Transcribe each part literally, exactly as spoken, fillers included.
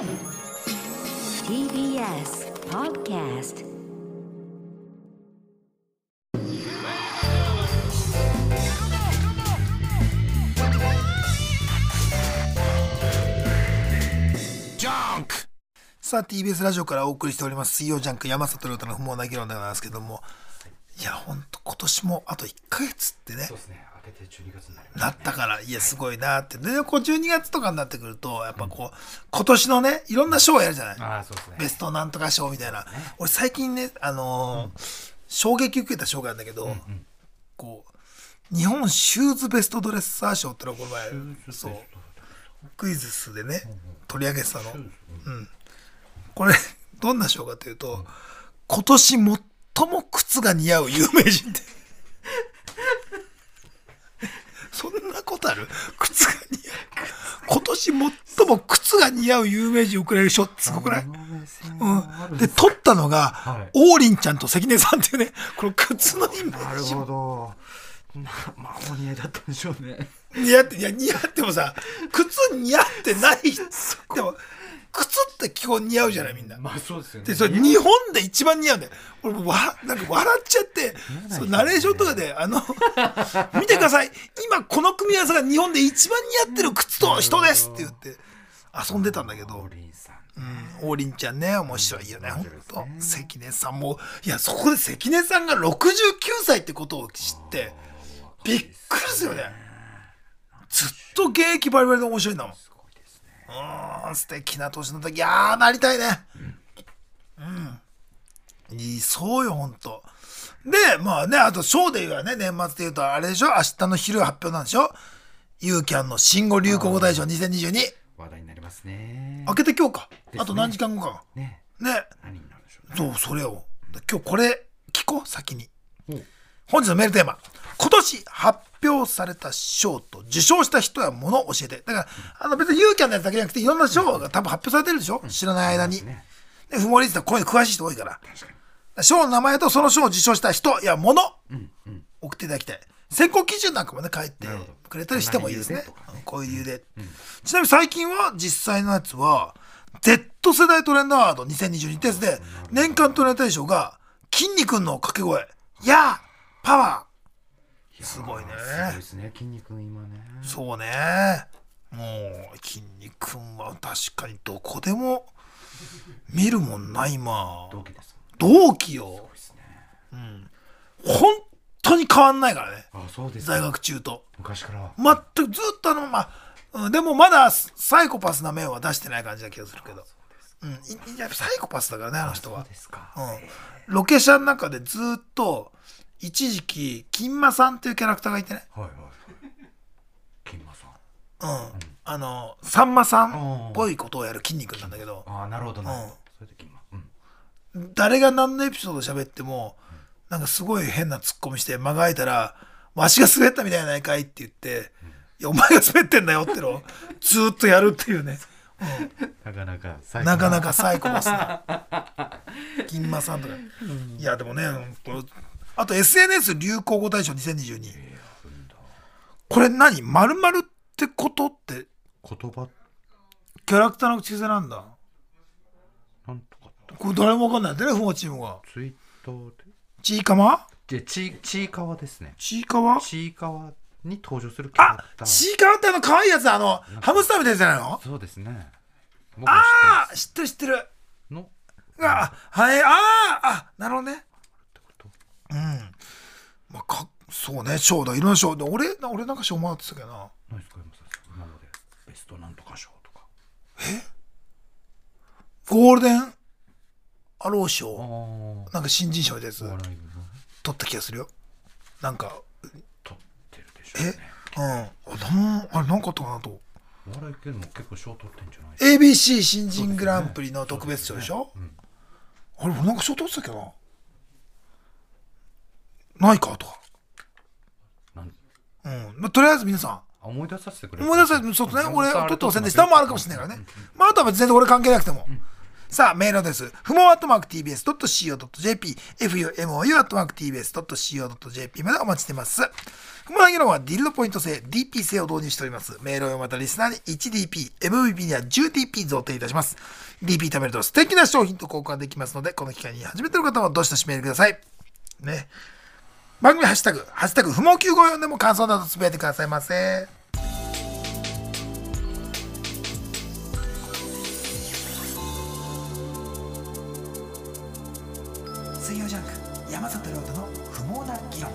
ティービーエス Podcast。 さあ ティービーエス ラジオからお送りしております水曜ジャンク山里亮太の不毛な議論でございますけども、いやほんと今年もあといっかげつってね、 そうですね、明けてじゅうにがつになりました、 なったから、いやすごいなってでこうじゅうにがつとかになってくるとやっぱこう、うん、今年のねいろんな賞をやるじゃない。 あ、そうですね、 ベストなんとか賞みたいな、 ね、 俺最近ねあのーうん、衝撃受けた賞があるんだけど、うんうん、こう日本シューズベストドレッサー賞ってのをこの前そうクイズスでね、うんうん、取り上げてたの、うん、これどんな賞かというと、うん、今年最も靴が似合う有名人ってそんなことある？靴が似合う今年最も靴が似合う有名人送られる賞ってすごくない？うん、で取ったのが、はい、王林ちゃんと関根さんっていうね、この靴のイメージ。 なるほど。まあお似合いだったんでしょうね。 似合っていや似合ってもさ靴似合ってないでも靴って基本似合うじゃないみんな。 まあそうですよね。 でそれ日本で一番似合うんだよ。俺もわなんか笑っちゃってそうナレーションとかであの見てください今この組み合わせが日本で一番似合ってる靴と人ですって言って遊んでたんだけど、 王林さん、 うん、王林ちゃんね面白いよね本当。関根さんもいやそこで関根さんがろくじゅうきゅうさいってことを知ってびっくりですよね。ずっと現役バリバリで面白いんだもん。うん、素敵な年の時、いやーなりたいね。うん。いい、そうよ、ほんと。で、まあね、あと、ショーで言うわね、年末で言うと、あれでしょ、明日の昼発表なんでしょ、ユーキャンの新語・流行語大賞にせんにじゅうに。 話題になりますね。 明けて今日か。ね、あと何時間後か。 ね。 ね。 何になるでしょうね。 そう、それを。今日これ、聞こう、先に。本日のメールテーマ。今年発表された賞と受賞した人や物を教えて。だからあの別にユーキャンのやつだけじゃなくていろんな賞が多分発表されてるでしょ、うん、知らない間に、ね、で不毛リストはこういうの詳しい人多いから賞の名前とその賞を受賞した人や物、うんうん、送っていただきたい。選考基準なんかもね書いてくれたりしてもいいですね。こういう理由で、うん、ちなみに最近は実際のやつは Z 世代トレンドアワードにせんにじゅうにってやつで年間トレンド大賞が筋肉の掛け声やパワーすごいね。 すごいですね、筋肉今ね。 そうね。もう筋肉は確かにどこでも見るもんな今。 同期です。 同期よ。 そうですね。 うん。本当に変わんないからね。 あ、そうです。 在学中と。 昔から。 全くずっとあのまあ、うん、でもまだサイコパスな面は出してない感じな気がするけど。うん。いやサイコパスだからねあの人は。 そうですか。 うん。ロケ車の中でずっと。一時期金馬さんっていうキャラクターがいてね、 はいはい、金馬さん、 うん、うん、あのさんまさんっぽいことをやる筋肉なんだけど、 ああなるほどな、うん、それで金馬、 うん、誰が何のエピソード喋っても、うん、なんかすごい変なツッコミして間が空いたらわしが滑ったみたいなやないかいって言って、うん、いやお前が滑ってんだよってのをずっとやるっていうね、 うん、なかなかサイコなかなかサイコパスな金馬さんとか、うん、いやでもねこれあと エスエヌエス 流行語大賞にせんにじゅうに、えー、これ何〇〇ってことって言葉キャラクターの口癖なんだ。 なんとかってこれ誰もわかんないんだよね、フモチームが。 ツイッターでちいかわでちちいかわですね。 ちいかわちいかわに登場するキャラクター。 あ、ちいかわってあの可愛いやつ、あのハムスターみたいなやつじゃないの？ そうですね。 ああ知ってる知ってるのあはいああなるほどね。うん、まあかそうね賞だいろんな賞で俺俺なんか賞もらってたけどな。 何ですか今までベストなんとか賞とか。 えゴールデンアロー賞なんか新人賞みたいなやつ取った気がするよ。なんか取ってるでしょうね。 えうんああれなんかあったかなと。 お笑い系でも結構賞取ってんじゃないですか。 エービーシー 新人グランプリの特別賞でしょ、ねねうん、あれ俺なんか賞取ってたっけなないかとか、うん、とりあえず皆さん思い出させてくれ思い出させてそうですね俺取ってませんでしたもあるかもしれないからね、うん、まああとは別に全然俺関係なくても、うん、さあメールです。ふもアットマーク ティービーエスドットシーオードットジェーピー エフユーエムオーユー アットマーク ティービーエスドットシーオードットジェーピー までお待ちしてます。 ふもな議論はディルドポイント制 ディーピー 制を導入しております。メールを読まれたリスナーに いちディーピー、エムブイピー には じゅうディーピー 贈呈いたします。ディーピー 貯めると素敵な商品と交換できますので、この機会に初めての方はどしどしメールくださいね。番組ハッシュタグハッシュタグ不毛きゅうごよんでも感想などつぶやいてくださいませ。水曜ジャンク山里亮太の不毛な議論。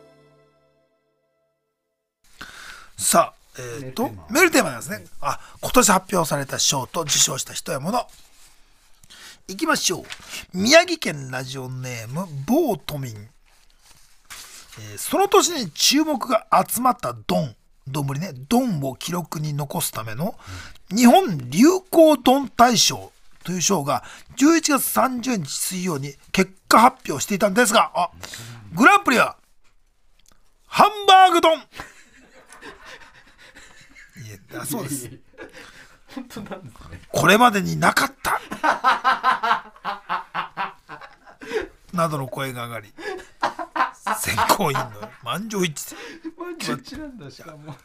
さあ、えー、とメールテーマなんですね。あ、今年発表された賞と受賞した人やもの。いきましょう。宮城県ラジオネーム某都民、えー、その年に注目が集まったドン丼ねドンを記録に残すための日本流行ドン大賞という賞がじゅういちがつさんじゅうにち水曜に結果発表していたんですが、あ、グランプリはハンバーグ丼。いや、そうです。 本当なんですね。 これまでになかったなどの声が上がり、選考委員の満場一致で満場一致なんだしかも。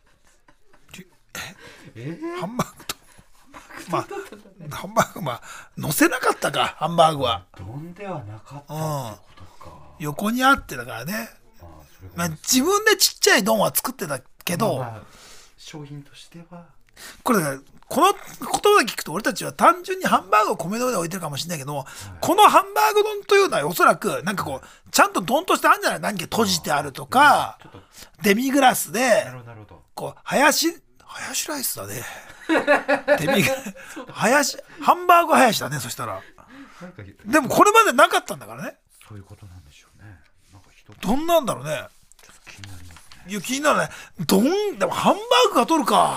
えハンバーグとまあハンバーグまあ乗せなかったか。ハンバーグはどんではなかったってことか、うん、 横にあってだからね。 まあそれまあ、自分でちっちゃい丼は作ってたけど、 まあまあ、商品としてはこれだからこの言葉で聞くと俺たちは単純にハンバーグを米の上で置いてるかもしれないけども、はい、このハンバーグ丼というのはおそらくなんかこうちゃんと丼としてあるんじゃない。何か閉じてあるとか、ちょっとデミグラスでこうハヤシハヤシライスだねデミグラハヤシハンバーグハヤシだね。そしたらでもこれまでなかったんだからね。 そういうことなんでしょうね。なんか人どんなんだろうね。 ちょっと気になりますね。 いや気になるね。丼でもハンバーグが取るか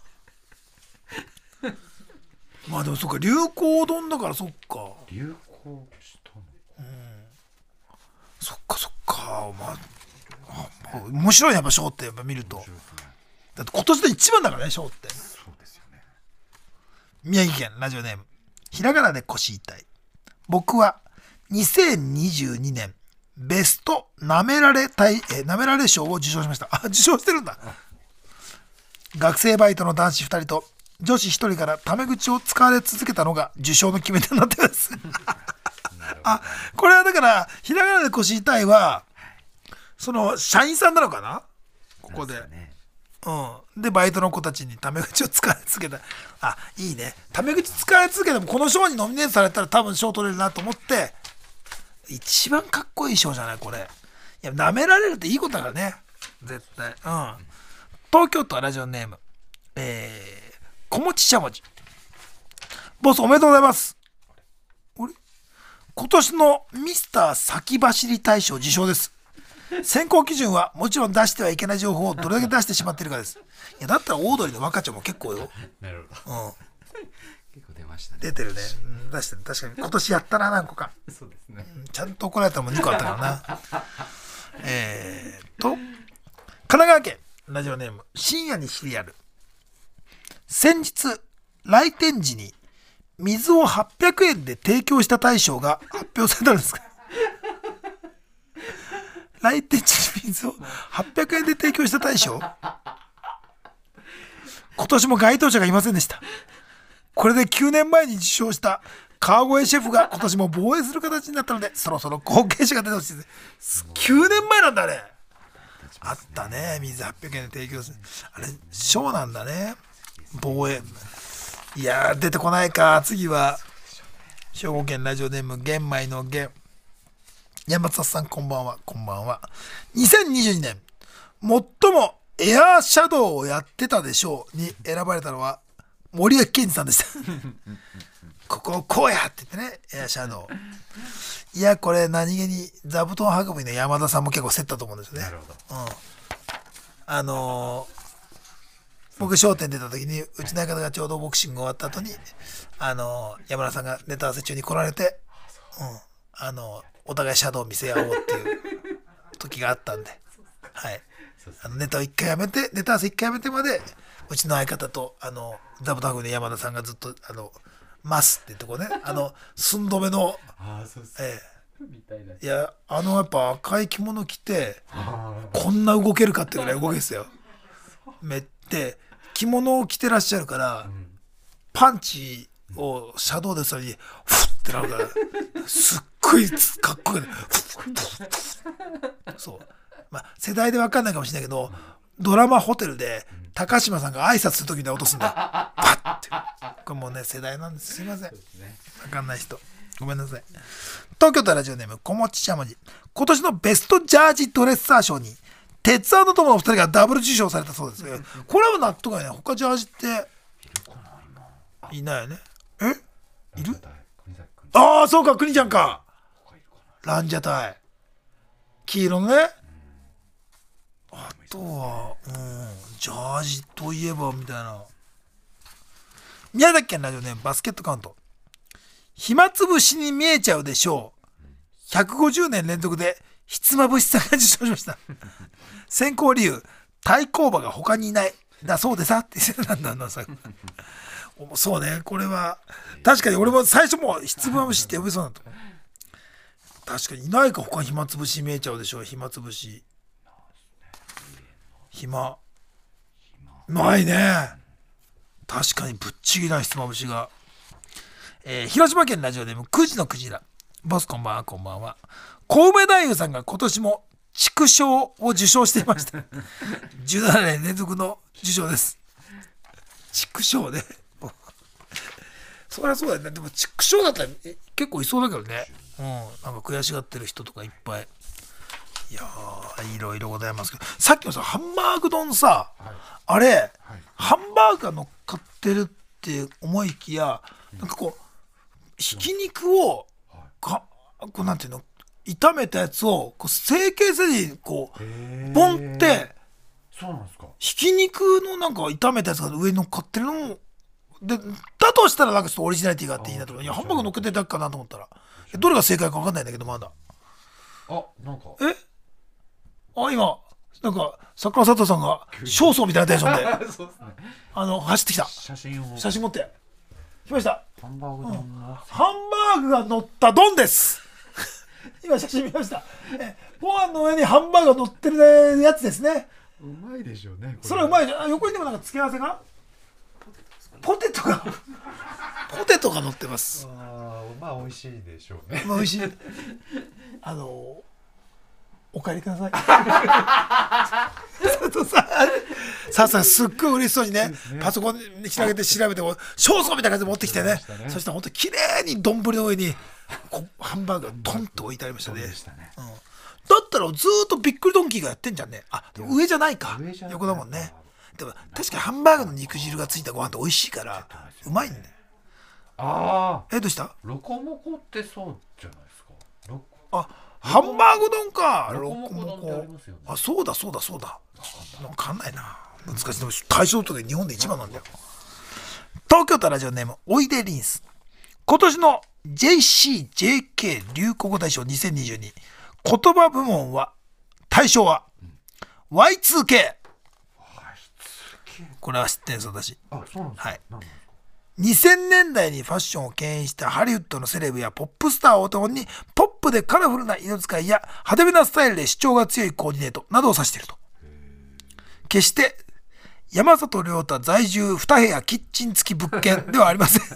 まあでもそっか流行丼だからそっか流行したの、 うん、そっかそっか。まあ、あ面白いねやっぱショーってやっぱ見ると、ね、だって今年で一番だからねショーって。 そうですよね。 宮城県ラジオネームひらがなで腰痛い。僕はにせんにじゅうにねんベストなめられたいえなめられ賞を受賞しました。あ、受賞してるんだ。学生バイトの男子ふたりと女子ひとりからタメ口を使われ続けたのが受賞の決め手になっていますあ、これはだからひらがなで腰痛いはその社員さんなのかなここで、ね、うん、でバイトの子たちにタメ口を使われ続けた。あ、いいね。タメ口使われ続けてもこの賞にノミネートされたら多分賞取れるなと思って一番かっこいい賞じゃないこれ。いや舐められるっていいことだからね絶対。うん。東京都ラジオネームえー小持しゃもじ。ボスおめでとうございます。あれ今年のミスター先走り大賞受賞です。選考基準はもちろん出してはいけない情報をどれだけ出してしまっているかです。いやだったらオードリーの若ちゃんも結構よ。 なるほど、 うん、 結構出ましたね。 出てるね、うん、出してる。確かに今年やったな何個か。 そうですね、 うん、ちゃんと怒られたのもにこあったからなえーと神奈川県ラジオネーム深夜にシリアル。先日来店時に水をはっぴゃくえんで提供した大賞が発表されたんですか来店時に水をはっぴゃくえんで提供した大賞。今年も該当者がいませんでした。これできゅうねんまえに受賞した川越シェフが今年も防衛する形になったのでそろそろ後継者が出てほしいです。きゅうねんまえなんだあれ。あったね水はっぴゃくえんで提供するあれ賞なんだね。防衛。いやー出てこないか。次は兵庫県ラジオネーム玄米の玄。山里さんこんばんは。こんばんは。にせんにじゅうにねん最もエアーシャドウをやってたでしょうに選ばれたのは森脇健児さんでしたここをこうやって言ってねエアーシャドウ。いやこれ何気に座布団運びの山田さんも結構競ったと思うんですよね。 なるほど、 うん、あのー僕商店出た時にうちの相方がちょうどボクシング終わった後にあの山田さんがネタ合わせ中に来られて、うん、あのお互いシャドウ見せ合おうっていう時があったんで、はい、あのネタを一回やめてネタ合わせ一回やめてまでうちの相方とあの座布団運びの山田さんがずっとあのマスっていうとこねあの寸止めのあそうそう、 えみたいな。 いや、あのやっぱ赤い着物着てあこんな動けるかってぐらい動けですよ。めって着物を着てらっしゃるから、 ーうんパンチをシャドウでさにフッってなるからすっごいかっこいいね。そうまあ世代で分かんないかもしれないけど、ドラマホテルで高島さんが挨拶する時に落とすんだよ。パッて。これもうね世代なんです。すいません。 そうですね。 分かんない人ごめんなさい。東京都ラジオネーム小持しゃもじ。今年のベストジャージドレッサー賞に鉄腕の友のお二人がダブル受賞されたそうです。これは納得がね。他ジャージっていないよね。えいる？ああそうか、国ちゃんか。ランジャタイ黄色のね。あとはうんジャージといえばみたいな。宮崎県ラジオネームバスケットカウント。暇つぶしに見えちゃうでしょう。ひゃくごじゅうねん連続でひつまぶしさんが受賞しました。選考理由、対抗馬が他にいないだそうでさってなんだなんださそうね、これは確かに俺も最初もうひつまぶしって呼びそうなと。確かにいないか、他暇つぶしに見えちゃうでしょう。暇つぶし暇ないね。確かにぶっちぎりなひつまぶしが。えー、広島県ラジオネームくじのクジラ。ボスこんばんは。こんばんは。小梅太夫さんが今年も畜生を受賞していましたじゅうななねん連続の受賞です。畜生ねそりゃそうだよね。でも畜生だったら結構いそうだけどね。うん、なんか悔しがってる人とかいっぱい。いやーいろいろございますけど、さっきのさハンバーグ丼さ、はい、あれ、はい、ハンバーグが乗っかってるって思いきや、うん、なんかこうひき肉をかこうなんていうの炒めたやつをこう成形せずにこうボンってそうなんですか。 ひき肉のなんか炒めたやつが上に乗っかってるので、だとしたらなんかちょっとオリジナリティがあっていいなとか、いやハンバーグ乗っけてるだけかなと思ったらどれが正解か分かんないんだけどまだ。 あなんかえあ今なんか桜佐藤さんが焦燥みたいなテンションでそうですね、 あの走ってきた。 写真を写真持って来ました。 ハンバーグ丼の、うん、 ハンバーグが乗った丼です今写真見ました。えご飯の上にハンバーグが乗ってるやつですね。 うまいでしょうね。 それはうまいじゃん。横にでもなんか付け合わせがポテトがポテトが乗ってます。 あまあ美味しいでしょうね。 まあ美味しいあのお帰りください佐藤さんさあさんすっごい嬉しそうに ね, ねパソコンに広げて調べて焦燥みたいな感じで持ってきて ね, ねそしたら本当に綺麗に丼の上にこハンバーグがトンと置いてありましたね。だったらずっとびっくりドンキーがやってんじゃんね。あ上じゃないか横だもんね。でも確かにハンバーグの肉汁がついたご飯って美味しいからうまいんだよ。 ああえどうした？ ロコモコってそうじゃないですか。ロあハンバーグ丼か。 ロコモコ丼ってありますよね。 あそうだそうだそうだ分かんないな難しい。でも大賞とで日本で一番なんだよ。東京都ラジオネームおいでリンス。今年の ジェイシージェーケー 流行語大賞にせんにじゅうに言葉部門は大賞は ワイツーケー。 これは知ってるんです私。 あそうなんですか。 はいにせんねんだいにファッションを牽引したハリウッドのセレブやポップスターをともにポップでカラフルな色使いや派手めなスタイルで主張が強いコーディネートなどを指していると。決して山里亮太在住に部屋キッチン付き物件ではありません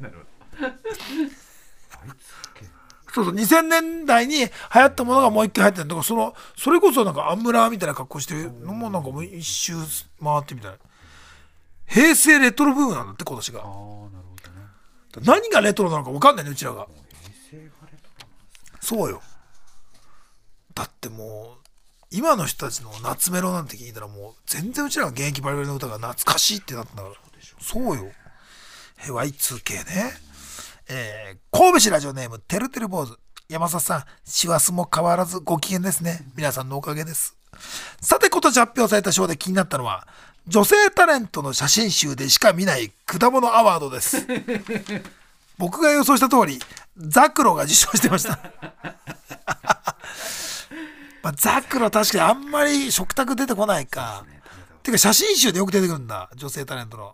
そうそうにせんねんだいに流行ったものがもう一回入ってるんだから、そのそれこそなんかアンムラーみたいな格好してるのもなんかもう一周回ってみたいな平成レトロブームなんだって今年が。あ、なるほどね。何がレトロなのか分かんないねうちらが。平成がレトロなんですね。そうよ。だってもう今の人たちの夏メロなんて聞いたらもう全然うちらが現役バリバリの歌が懐かしいってなったんだから。そうよ。ワイツーケー ね。えー、神戸市ラジオネームてるてる坊主。山里さん師走も変わらずご機嫌ですね。皆さんのおかげです。さて今年発表された賞で気になったのは女性タレントの写真集でしか見ない果物アワードです僕が予想した通りザクロが受賞してましたまあ、ザクロ確かにあんまり食卓出てこないか。てか写真集でよく出てくるんだ女性タレントの。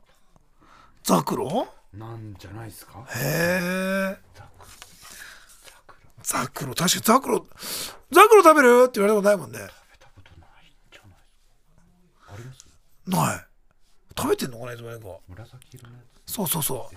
ザクロなんじゃないですか。 へえ。 ザクロ、確かにザクロ、ザクロ食べるって言われたことないもんね。 食べたことないんじゃないですか。あります？ ない。食べてんのかな、いつもね。 紫色のやつ。 そうそうそう。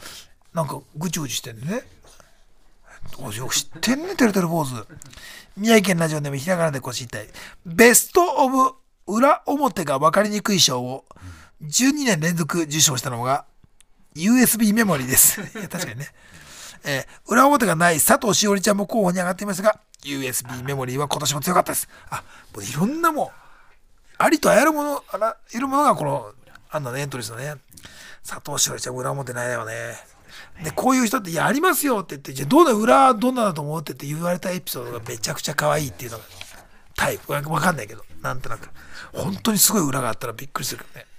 なんかぐちぐちしてんでね。よく知ってんね、てるてる坊主。宮城県ラジオネームひらがなで腰痛い。ベストオブ裏表が分かりにくい賞をじゅうにねん連続受賞したのが ユーエスビー メモリーです。いや確かにね。えー、裏表がない佐藤しおりちゃんも候補に上がっていましたが ユーエスビー メモリーは今年も強かったです。あ、もういろんなもんありとあらゆるものあらゆるものがこのあんなねエントリーですよね。佐藤しおりちゃんも裏表ないよね。でこういう人ってやりますよって言ってじゃあどんな裏どんなだと思うってって言われたエピソードがめちゃくちゃ可愛いっていうのがタイプわかんないけどなんとなく本当にすごい裏があったらびっくりするね。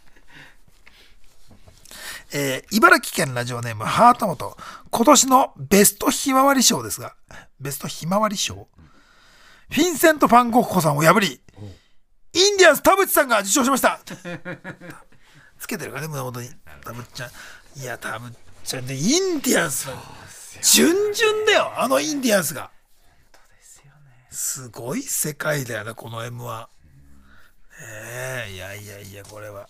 えー、茨城県ラジオネームハートモト今年のベストひまわり賞ですがベストひまわり賞フィンセント・ファン・ゴッホさんを破りインディアンス田淵さんが受賞しました。つけてるかね胸元に田淵ちゃん。いや田淵ちゃんでインディアンスは順々だよあのインディアンスが。すごい世界だよなこの エムワン。えー、いやいやいやこれは、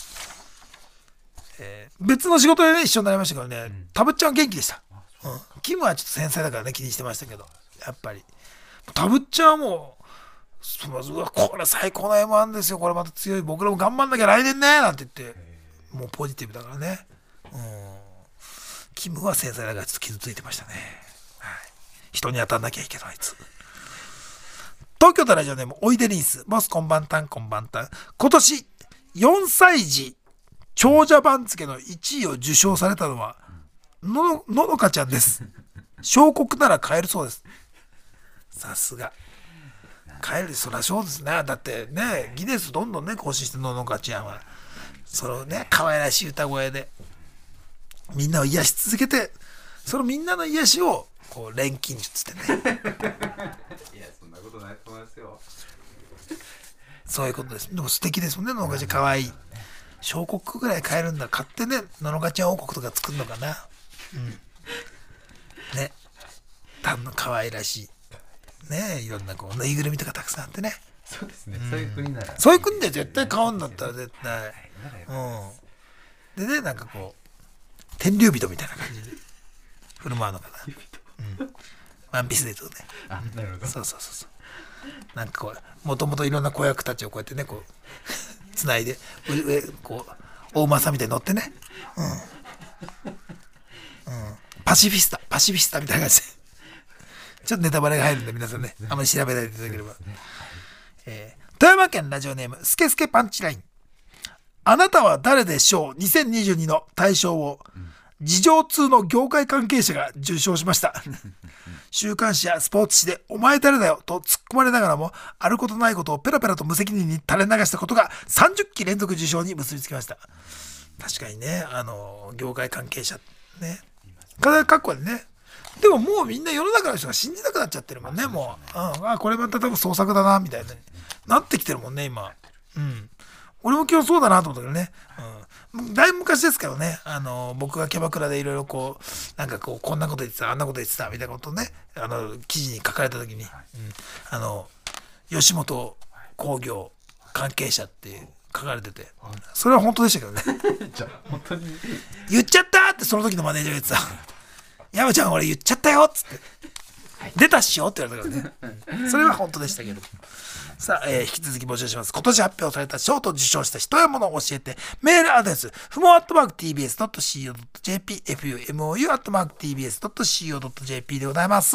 えー、別の仕事でね一緒になりましたけどね、うん、タブッちゃんは元気でした、うん、キムはちょっと繊細だからね気にしてましたけどやっぱりタブッちゃんはもうこれ最高の エムワン ですよこれまた強い僕らも頑張んなきゃ来年ねなんて言ってもうポジティブだからね、うん、キムは繊細だからちょっと傷ついてましたね、はい、人に当たんなきゃいいけどあいつ。東京都ラジオネームおいでリンスボスこんばんたんこんばんたん。今年よんさい児長者番付のいちいを受賞されたのはのののかちゃんです。小国なら買えるそうです。さすが買えるそりゃそうですね。だってねギネスどんどんね更新してののかちゃんはそのね可愛らしい歌声でみんなを癒し続けてそのみんなの癒しをこう錬金術ってねいやそんなことないと思いますよ。 そういうことです。でも素敵ですもんねののかちゃん可愛い。小国ぐらい買えるんだ買ってねののかちゃん王国とか作るのかな。うんね多分可愛らしいねいろんなこうぬいぐるみとかたくさんあってね。 そうですね、うん、そういう国ならそういう国で絶対買うんだったら絶対うんでねなんかこう天竜人みたいな感じで振る舞うのかな、うん、ワンピースで言うとね。 あ、なるほど。 そうそうそうそうなんかこうもともといろんな子役たちをこうやってねこうつないで上こう大政みたいに乗ってね、うんうん、パシフィスタパシフィスタみたいな感じでちょっとネタバレが入るんで皆さんねあまり調べないでいただければ、えー、富山県ラジオネームスケスケパンチラインあなたは誰でしょうにせんにじゅうにの大賞を、うん事情通の業界関係者が受賞しました週刊誌やスポーツ紙でお前誰だよと突っ込まれながらもあることないことをペラペラと無責任に垂れ流したことがさんじゅっき連続受賞に結びつきました。確かにねあの業界関係者ねかっこでねでももうみんな世の中の人が信じなくなっちゃってるもんねもう、うん、あこれまた多分創作だなみたいななってきてるもんね今。うん俺も今日そうだなと思ったけどね、うん、だいぶ昔ですけどねあの僕がキャバクラでいろいろこうなんかこうこんなこと言ってたあんなこと言ってたみたいなことをねあの記事に書かれた時に、うん、あの吉本興業関係者って書かれててそれは本当でしたけどねじゃ本当に言っちゃったってその時のマネージャーが言ってた山ちゃん俺言っちゃったよっつって出たっしょって言われたからねそれは本当でしたけどさあ、えー、引き続き募集します。今年発表された賞と受賞した人や物を教えてメールアドレスふもアットマーク ティービーエスドットシーオードットジェーピー フモアットマーク ティービーエスドットシーオードットジェーピー でございます。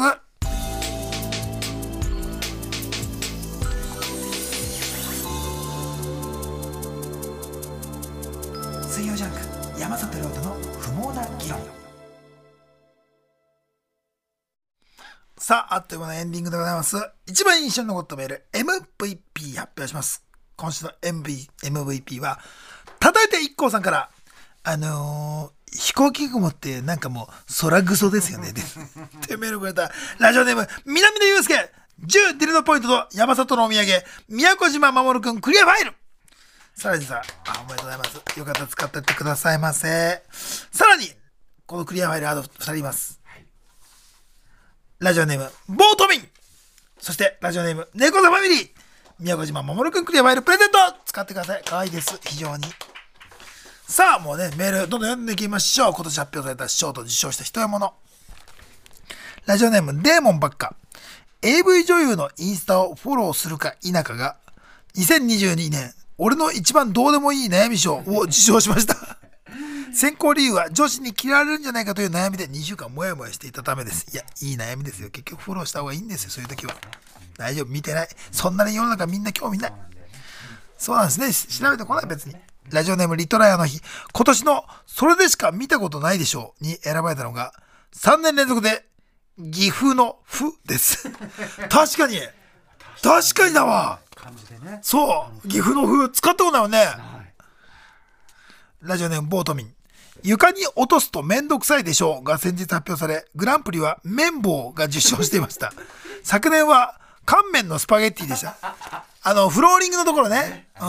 水曜ジャンク山里亮太の不毛な議論。さあ、あっという間のエンディングでございます。一番印象に残ったメール、エムブイピー 発表します。今週の エムブイピー は、叩いて一行さんから、あのー、飛行機雲ってなんかもう空ぐそですよね。ってメールをくれた、ラジオネーム、南野祐介、じゅうディルドポイントと山里のお土産、宮古島守くんクリアファイル。さらにさ、あ、おめでとうございます。よかったら使ってってくださいませ。さらに、このクリアファイルあとふたりいます。ラジオネームボートミンそしてラジオネーム猫座ファミリー、宮古島守くんクリアファイルプレゼント使ってください。可愛いです、非常に。さあもうね、メールどんどん読んでいきましょう。今年発表された賞と受賞した人や物。ラジオネームデーモンばっか。 エーブイ 女優のインスタをフォローするか否かがにせんにじゅうにねん俺の一番どうでもいい悩み賞を受賞しました選考理由は女子に嫌われるんじゃないかという悩みでにしゅうかんもやもやしていたためです。いや、いい悩みですよ。結局フォローした方がいいんですよ。そういう時は大丈夫、見てない。そんなに世の中みんな興味ない。そうなんですね。調べてこない、別に。ラジオネームリトライアの日。今年のそれでしか見たことないでしょうに選ばれたのがさんねん連続で岐阜の府です確かに確かにだわ。そう岐阜の府使ったことないよね。ラジオネームボートミン。床に落とすとめんどくさいでしょうが先日発表され、グランプリは綿棒が受賞していました昨年は乾麺のスパゲッティでした。あのフローリングのところね。うん。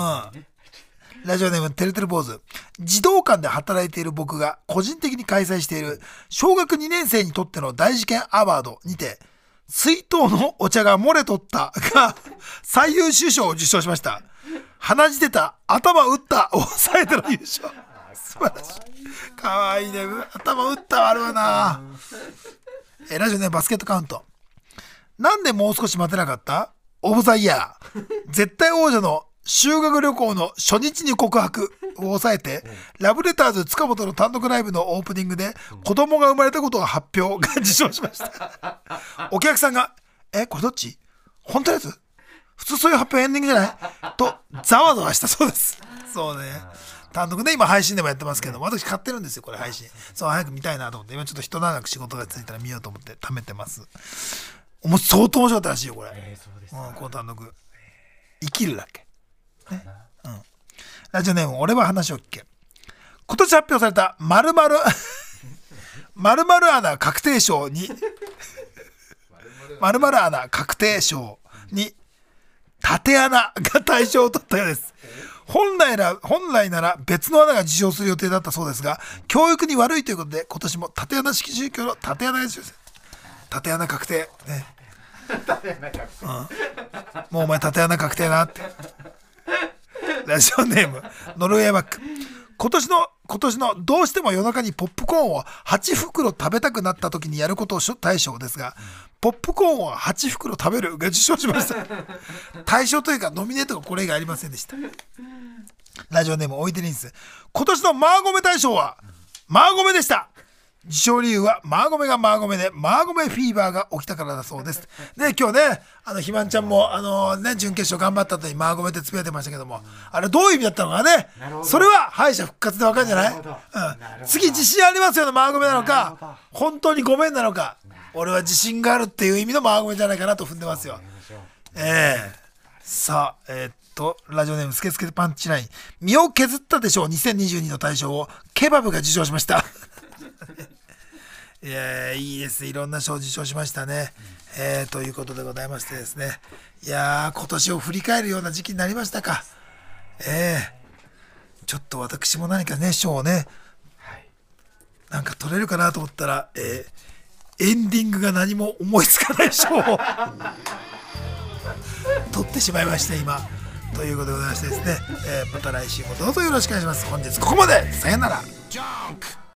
ラジオネームてるてる坊主。児童館で働いている僕が個人的に開催している小学にねん生にとっての大事件アワードにて、水筒のお茶が漏れとったが最優秀賞を受賞しました。鼻血出た、頭打ったを抑えての優勝。素晴らしい。かわいいね。頭打ったはあるわな。えラジオネームバスケットカウント。なんでもう少し待てなかった？オブザイヤー絶対王者の修学旅行の初日に告白を抑えて、ラブレターズ塚本の単独ライブのオープニングで子供が生まれたことが発表が受賞しましたお客さんがえこれどっち本当のやつ、普通そういう発表エンディングじゃないとざわざわしたそうです。そうね、単独で今配信でもやってますけど、私買ってるんですよこれ配信。そう早く見たいなと思って、今ちょっと一段落仕事がついたら見ようと思って貯めてます。もう相当面白かったらしいよこれ、えーそうですね、うん、この単独生きるだけね、うん、ラジオネーム俺は話を聞け。今年発表された〇〇〇〇アナ確定賞に〇〇アナ確定賞に縦穴が大賞を取ったようです。本来なら本来なら別の穴が受賞する予定だったそうですが、教育に悪いということで今年も縦穴式宗教の縦穴が受賞する。縦穴確定ね、うん、もうお前縦穴確定なってラジオネームノルウェーバック。今年の今年のどうしても夜中にポップコーンをはちふくろ食べたくなった時にやることを大賞ですが、ポップコーンをはちふくろ食べるが受賞しました大賞というかノミネートがこれ以外ありませんでした。ラジオネームおいでリンス。今年のマーゴメ大賞はマーゴメでした。受賞理由はマーゴメがマーゴメでマーゴメフィーバーが起きたからだそうです。で今日ね、あのひまんちゃんもあのね準決勝頑張った後にマーゴメってつぶやいてましたけども、あれどういう意味だったのかね。それは敗者復活でわかるんじゃない？うん、次自信ありますよのマーゴメなのか、本当にごめんなのか、俺は自信があるっていう意味のマーゴメじゃないかなと踏んでますよ。ええー、さあえー、っとラジオネームスケスケパンチライン。身を削ったでしょうにせんにじゅうにの大賞をケバブが受賞しましたいやいいです。いろんな賞を受賞しましたね、うんえー、ということでございましてですね、いや今年を振り返るような時期になりましたか。えー、ちょっと私も何かね賞をね、はい、なんか取れるかなと思ったら、えー、エンディングが何も思いつかない賞を取ってしまいました今ということでございましてですね、えー、また来週もどうぞよろしくお願いします。本日ここまで、さよなら。